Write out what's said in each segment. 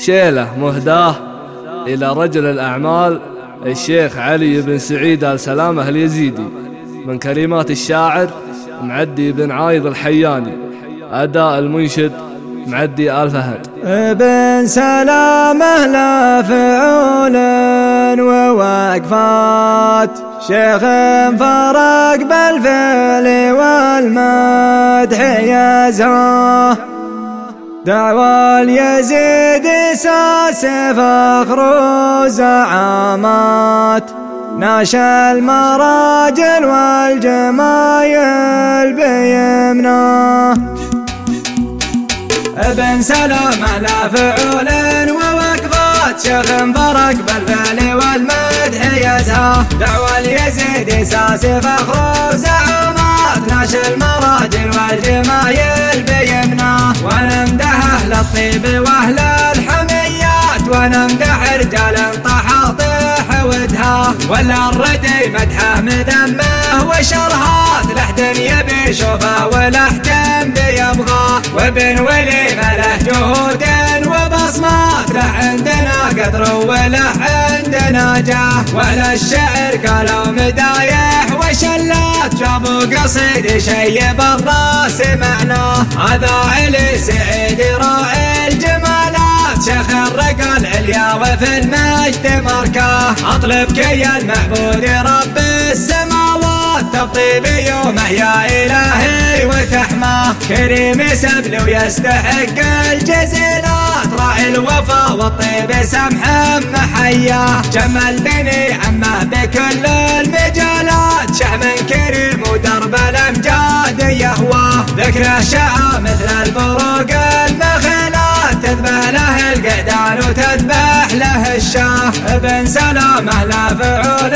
شيله مهداه إلى رجل الأعمال الشيخ علي بن سعيد آل سلامة اليزيدي، من كلمات الشاعر معدي بن عايض الحياني، أداء المنشد معدي آل فهد. ابن سلامة لا فعول ووقفات، شيخ فرق بالفعل والمدح يزهاه، دعوى اليزيد ساس فخر وزعامات، ناشى المراجل والجمايل بيمناه. ابن سلامة لا فعول ووقفات، شيخ فرق بالفعل والمدح يزهاه، دعوى اليزيد ساس فخر وزعامات، ناشى المراجل والجمايل بيمناه. ونمدح أهل الطيب وأهل الحميات، ونمدح رجال طحاطح ودها، ولا الردي مدحه مذمه وشرهات، لحد يبي شوفه ولحد بيبغاه. وابن وليمة له جهود وبصمات، له عندنا قدر وله عندنا جاه، ولا الشعر قالوا مدايح وشلات، جابوا قصيد شيب الراس معناه. هذا علي سعيد راعي الجمالات، شيخ الرقى العليا وفي المجد مركاه، اطلبك يا المعبود رب السماوات، تبطي بيومه يا الهي وتحماه. كريم سبل ويستحق الجزيلات، راعي الوفا والطيب سمح محياه، جمل بني عمه بكل المجالات، شهم كريم ودرب الامجاد يهواه. ذكره شعى مثل البروق المخيلات، تذبح له القعدان وتذبح له الشاه. ابن سلامة لا فعول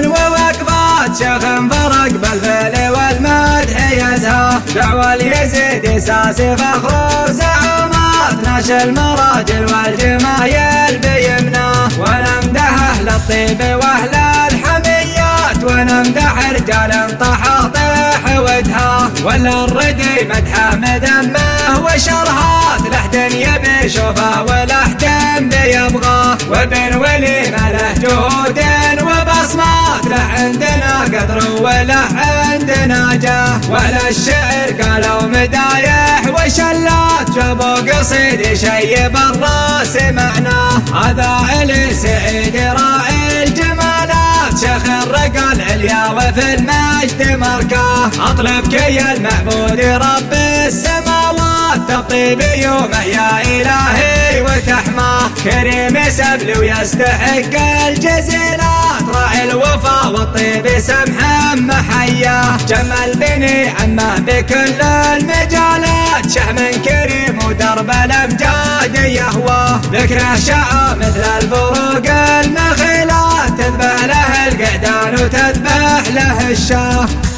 ووقفات، شيخ فرق بالفعل والمدح يزهاه، دعوى اليزيد ساس فخر وزعامات، ناشى المراجل والجمايل بيمناه. ونمدح أهل الطيب وأهل الحميات، ونمدح رجال طحاطح ودها، ولا الردي مدحه مذمه وشرهات، لحد يبي شوفه ولحد بيبغاه. وابن وليمة له جهود وبصمات، له عندنا قدر وله عندنا جاه، ولا الشعر قالوا مدايح وشلات، جابوا قصيد شيب الراس معناه. هذا علي سعيد راعي الجمالات، شيخ الرقى العليا وفي المجد مركاه، اطلبك يا المعبود رب السماوات، تبطي بيومه يا الهي وتحماه. كريم سبل ويستحق الجزيلات، راعي الوفا والطيب سمح محياه، جمل بني عمه بكل المجالات، شهم كريم ودرب الامجاد يهواه. ذكره شعى مثل البروق المخيلات، تذبح له القعدان وتذبح له الشاه.